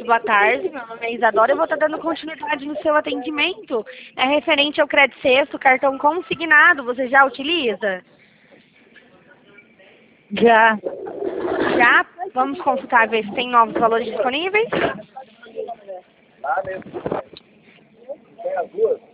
Muito boa tarde, meu nome é Isadora, eu vou estar dando continuidade no seu atendimento. É referente ao crédito sexto, cartão consignado, você já utiliza? Já. Já? Vamos consultar, ver se tem novos valores disponíveis. Tá mesmo. Tem as duas?